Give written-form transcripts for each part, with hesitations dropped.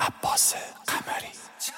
عباس قمری.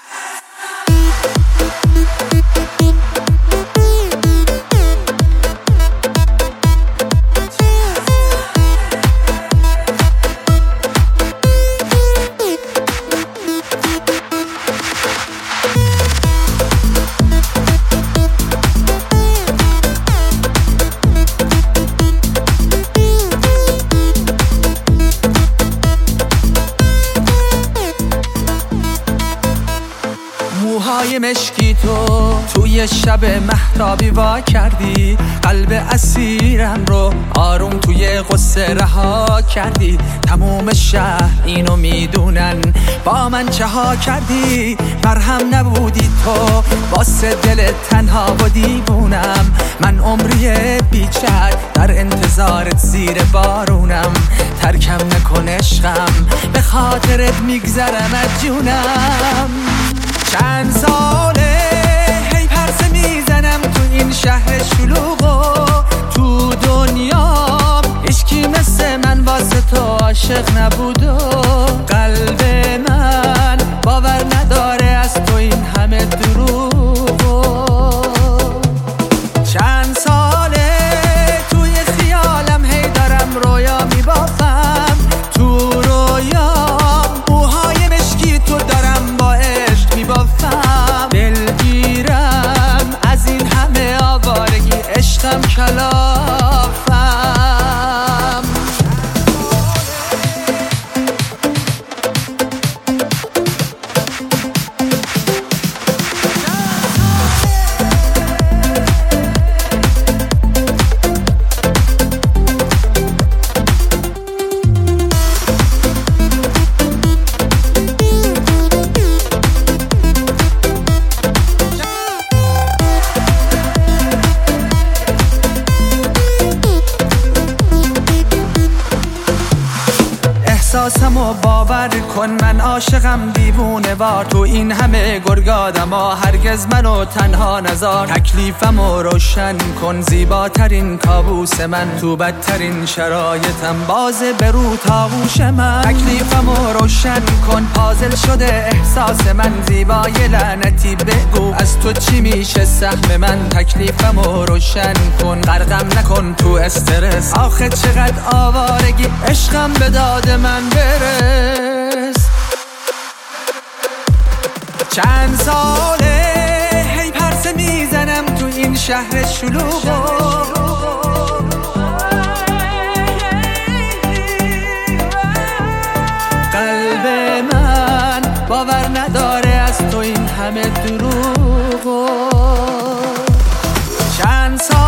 موهای مشکی تو توی شب مهتابی وا کردی، قلب اسیرم رو آروم توی غصه رها کردی. تموم شهر اینو میدونن با من چه ها کردی. مرهم نبودی تو واسه دل تنها و دیوونم. من عمری بیچر در انتظارت زیر بارونم. ترکم نکن عشقم به خاطرت میگذرم از جونم. چند ساله هی پرسه میزنم تو این شهر شلوغ و تو دنیا هیچکی مثل من واسه تو عاشق نبود و قلب من باور نداره از تو این همه دروغ و چند ساله توی خیالم هی دارم رویا میبافم. تو رویا موهای مشکی تو دارم با عشق میبافم. دلگیرم از این همه آوارگی عشقم کلافم. احساسمو باور کن من عاشقم دیوونه وار. تو این همه گرگادما هرگز منو تنها نذار. تکلیفمو روشن کن زیباترین کابوس من. تو بدترین شرایطم باز برو تاووش من. تکلیفمو روشن کن پازل شده احساس من. زیبای لعنتی بگو از تو چی میشه سهم من. تکلیفمو روشن کن غرقم نکن تو استرس. آخه چقدر آوارگی عشقم به داد من برس. چند ساله هی پرسه میزنم تو این شهر شلوغ قلب من باور نداره از تو این همه دروغ. چند ساله